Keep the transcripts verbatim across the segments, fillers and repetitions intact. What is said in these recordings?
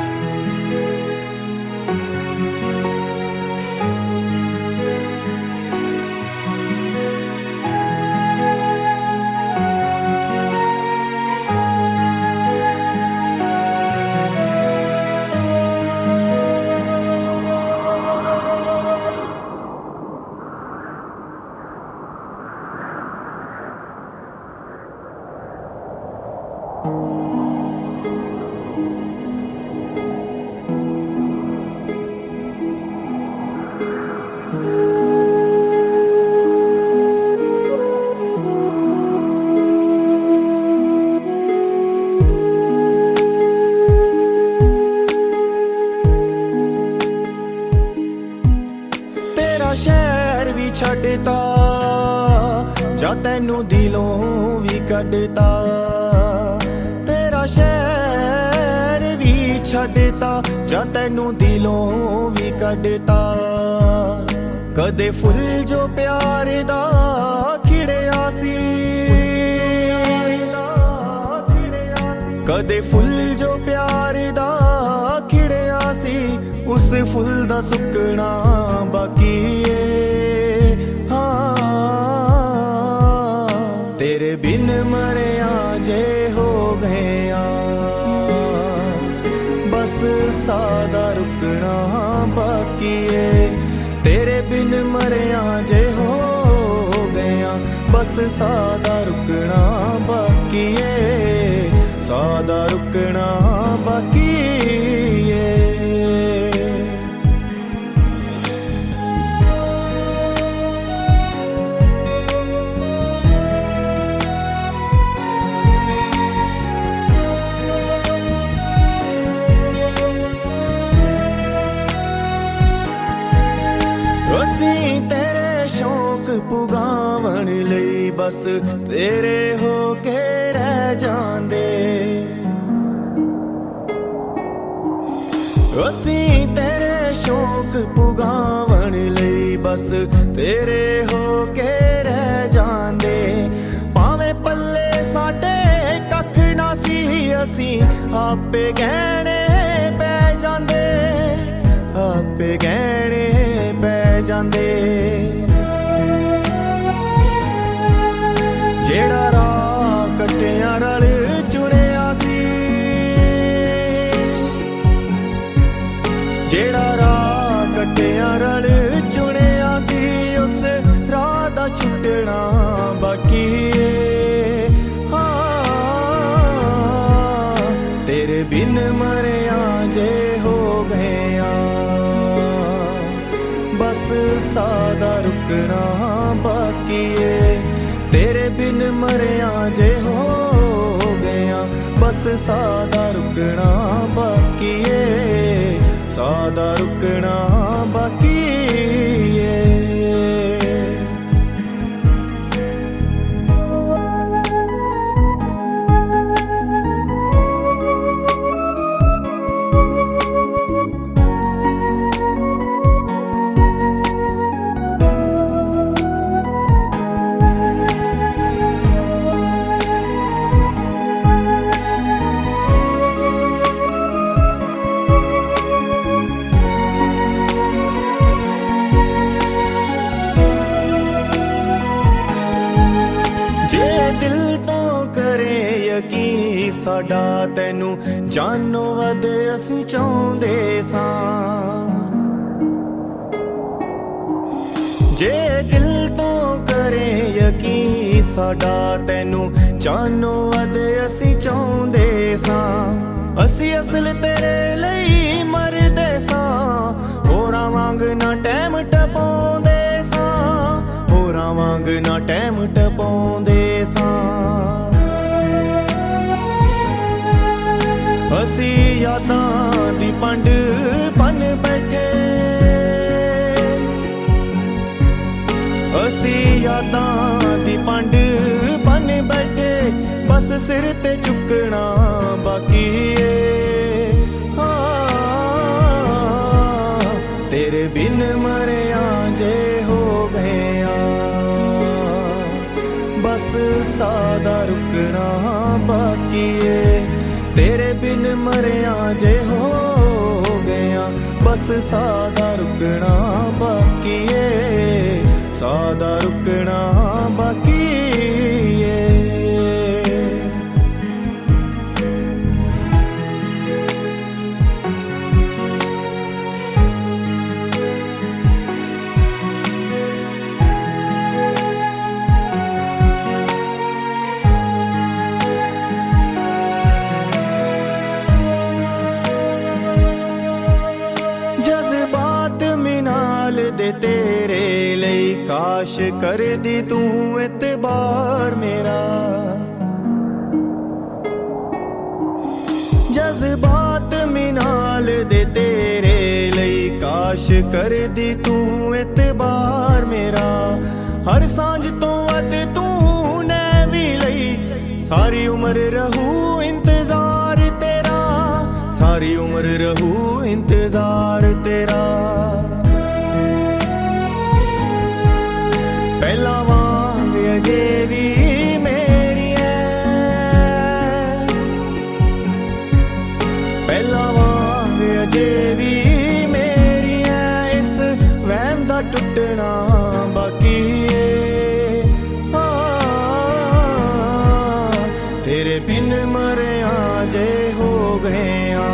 शहर भी छड्डता जा तैनू दिलों भी कड्डता, तेरा शहर भी छड्डता जा तैनू दिलों भी कड्डता। कदे फुल जो प्यार दा खिड़िया सी, कदे फुल जो प्यार दा खिड़िया सी, उस फुल दा सुकना बाकी है। हाँ तेरे बिन मरिया जे हो गया, बस सादा रुकना बाकी है। तेरे बिन मरिया जे हो गया, बस सादा रुकना बाकी है, सादा रुकना बाकी है। असी तेरे शौक पुगावन लई बस तेरे हो के रह जांदे, असी तेरे शौक पुगावन लई बस तेरे हो के रह जांदे। भावें पल्ले साडे कख ना सी, असी आपे गहने पै जांदे, आपे गहने पै जांदे। जेड़ा राह कट्टिया रल चुनिया सी, जेड़ा राह कट्टिया रल चुनिया सी, उस राह दा छुटना बाकी है। हाँ तेरे बिन मरिया जे हो गया, बस सादा रुकना बाकी है। तेरे बिन मरिया जे हो गया, बस सादा रुकना बाकी है, सादा रुकना बाकी है। साडा तैनू जानो वध असी चाहुंदे सां, जे दिल तो करे यकीन साडा तैनू जानो वध असी चाहुंदे सां। असी असल तेरे लई मरदे सां, होरां वांग ना टैम टपाउंदे सां, होरां वांग ना टैम टपाउंदे सां। असी यादां दी पंड बन बैठे, असी यादां दी पंड बन बैठे, बस सिर ते चुकना बाकी है। हाँ तेरे बिन मरिया जे हो गया, बस सादा रुकना बाकी है। तेरे बिन मरिया जे हो बस सादा रुकना बाकी है, सादा रुकना बाकी है। जज्बात मिनाल दे तेरे लई, काश कर दी तू एतबार मेरा। जज्बात मिनाल दे तेरे लई, काश कर दी तू एतबार मेरा। हर सांझ तो वध तू ने भी लई, सारी उम्र रहू इंतजार तेरा, सारी उम्र रहू इंतजार तेरा। पहला वांग अजे भी मेरी है, पहला वांग अजे भी मेरी है। इस वहम दा टुटना बाकी है। आ, तेरे बिन मरिया जे हो गए,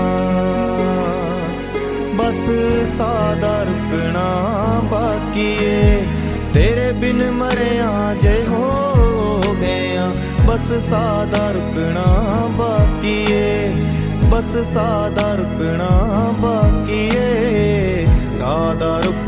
बस सादा रुकना बाकी है। तेरे बिन मरिया जे हो गया, बस सादा रुकना बाकी है, बस सादा रुकना बाकी है, सादा रुक